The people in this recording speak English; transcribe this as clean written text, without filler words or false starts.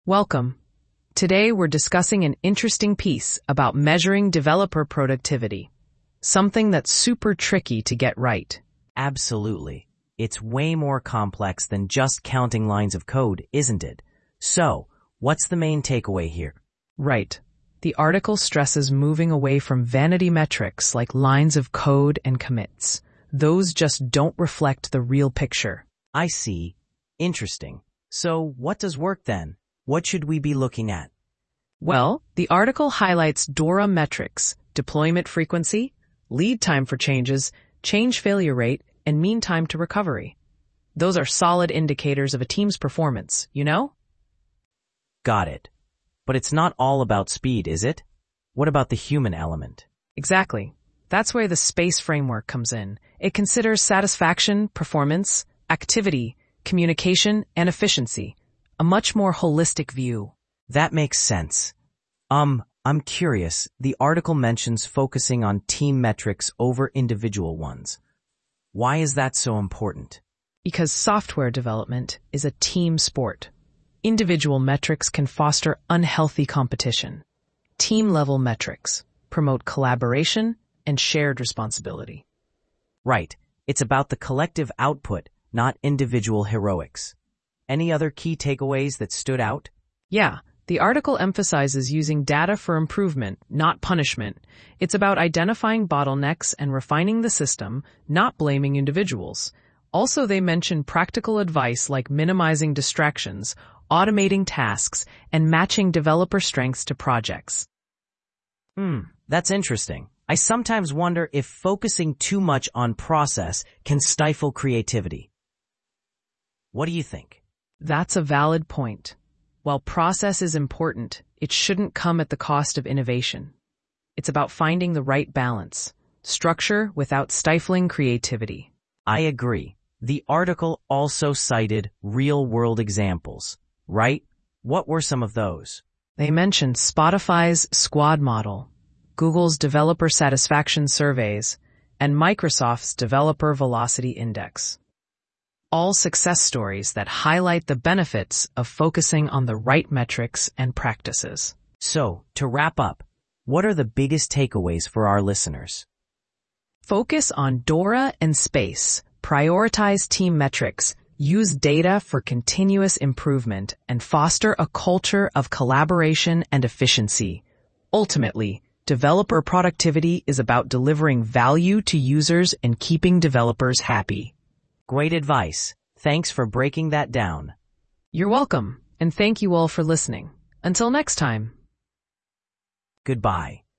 Welcome. Today we're discussing an interesting piece about measuring developer productivity, something that's super tricky to get right. Absolutely. It's way more complex than just counting lines of code, isn't it? So, what's the main takeaway here? Right. The article stresses moving away from vanity metrics like lines of code and commits. Those just don't reflect the real picture. I see. Interesting. So, what does work then? What should we be looking at? Well, the article highlights DORA metrics: deployment frequency, lead time for changes, change failure rate, and mean time to recovery. Those are solid indicators of a team's performance, you know? Got it. But it's not all about speed, is it? What about the human element? Exactly. That's where the SPACE framework comes in. It considers satisfaction, performance, activity, communication, and efficiency. A much more holistic view. That makes sense. I'm curious. The article mentions focusing on team metrics over individual ones. Why is that so important? Because software development is a team sport. Individual metrics can foster unhealthy competition. Team-level metrics promote collaboration and shared responsibility. Right. It's about the collective output, not individual heroics. Any other key takeaways that stood out? Yeah, the article emphasizes using data for improvement, not punishment. It's about identifying bottlenecks and refining the system, not blaming individuals. Also, they mention practical advice like minimizing distractions, automating tasks, and matching developer strengths to projects. That's interesting. I sometimes wonder if focusing too much on process can stifle creativity. What do you think? That's a valid point. While process is important, it shouldn't come at the cost of innovation. It's about finding the right balance, structure without stifling creativity. I agree. The article also cited real-world examples, right? What were some of those? They mentioned Spotify's Squad model, Google's developer satisfaction surveys, and Microsoft's developer velocity index. All success stories that highlight the benefits of focusing on the right metrics and practices. So, to wrap up, what are the biggest takeaways for our listeners? Focus on DORA and SPACE, prioritize team metrics, use data for continuous improvement, and foster a culture of collaboration and efficiency. Ultimately, developer productivity is about delivering value to users and keeping developers happy. Great advice. Thanks for breaking that down. You're welcome, and thank you all for listening. Until next time. Goodbye.